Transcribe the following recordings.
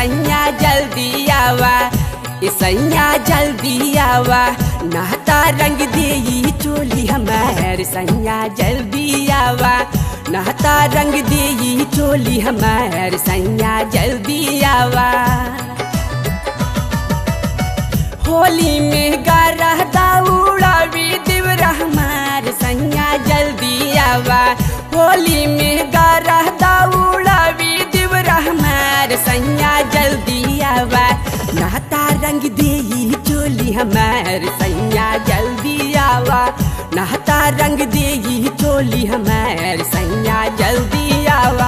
सैया जल्दी आवा, सैया जल्दी आवा, नहता रंग देई चोली हमार सैया जल्दी आवा, नहता रंग देई चोली हमार सैया जल्दी आवा। होली में गारा दौड़ावी देवरा हमार सैया जल्दी आवा, होली में गारा दौड़ावी देवरा हमार सैया जल्दी आवा, नहता रंग देई चोली हमार सैया जल्दी आवा, नहता रंग देई चोली हमार सैया जल्दी आवा।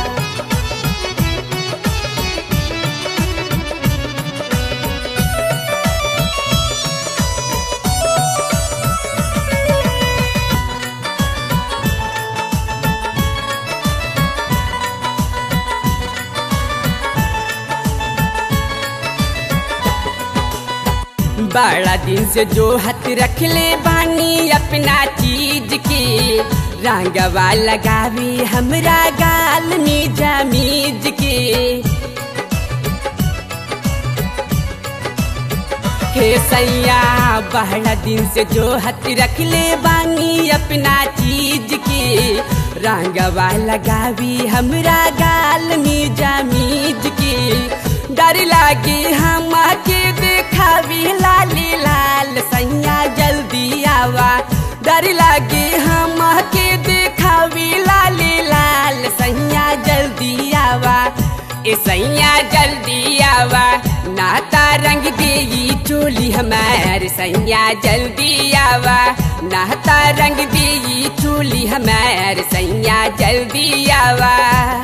बड़ा दिन से जो हाथ रख ले बानी अपना चीज के, रंगवा लगावी हमरा गाल में जमीज के। हे सैया बड़ा दिन से जो हाथ रख ले बानी अपना चीज के, रंगवा लगावी हमरा गाल में जमीज के। डर लागे हम के देखावी लाली लाल सैया जल्दी आवा, डर लागे हम के देखावी लाली लाल सैया जल्दी आवा, सैया जल्दी आवा, नाता रंग देई चोली हमार सैया जल्दी आवा, नाता रंग देई चोली हमार सैया जल्दी आवा।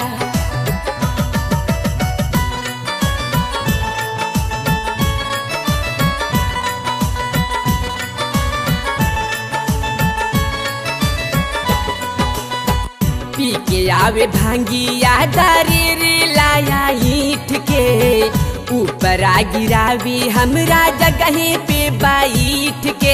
पी के आवे भांगिया दारी रे लाया ईठ के, ऊपर आ गिरावी हमरा जगह पे बैठ के।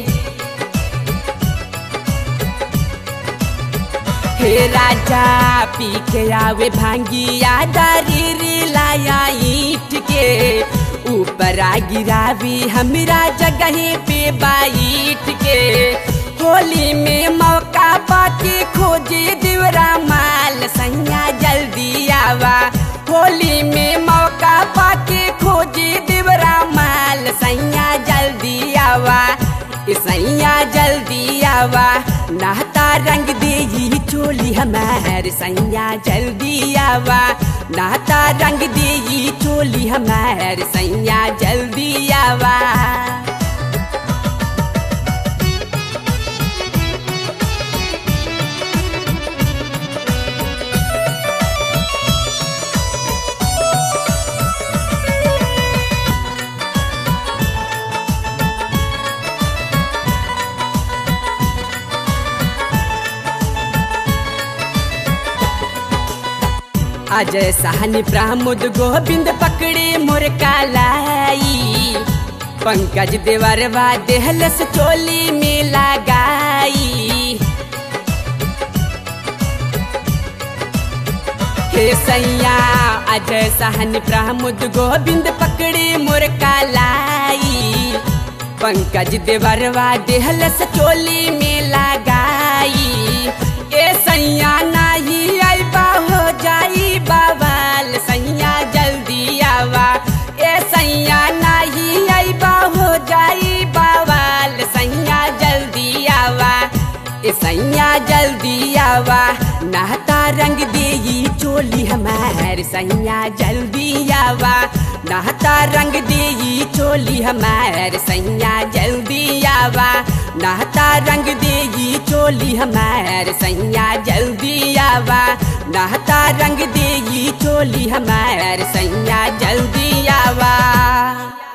हे राजा पी के आवे भांगिया दारी रे लाया ईठ के, ऊपर आ गिरावी हमरा जगह पे बैठ के। होली में मौका पाके खोजे देवरा माल सैया जल्दी आवा, होली में मौका पाके खोजे देवरा माल सैया जल्दी आवा, सैया जल्दी आवा, नहता रंग देई चोली हमार सैया जल्दी आवा, नहता रंग देई चोली हमार सैया जल्दी आवा। अजय सहनी प्रमोद गोविंद पकड़े मोर कालाई, पंकज देवरवा देहलस चोली में लगाई। हे सैया अजय सहनी प्रमोद गोविंद पकड़े मोर कालाई, पंकज देवरवा देहलस चोली में लगाई। ए सैया नाही आइबा हो जाई बाबाल सैया जल्दी आवा, ए सैया नाही आइबा हो जाई बाबाल सैया जल्दी आवा, सैया जल्दी आवा, नहता रंग देई चोली हमार सैया जल्दी आवा, नहता रंग देई चोली हमार सैया जल्दी आवा, नहता रंग देई चोली हमार सैया जल्दी आवा, नहता रंग देई चोली हमार सैया जल्दी आवा।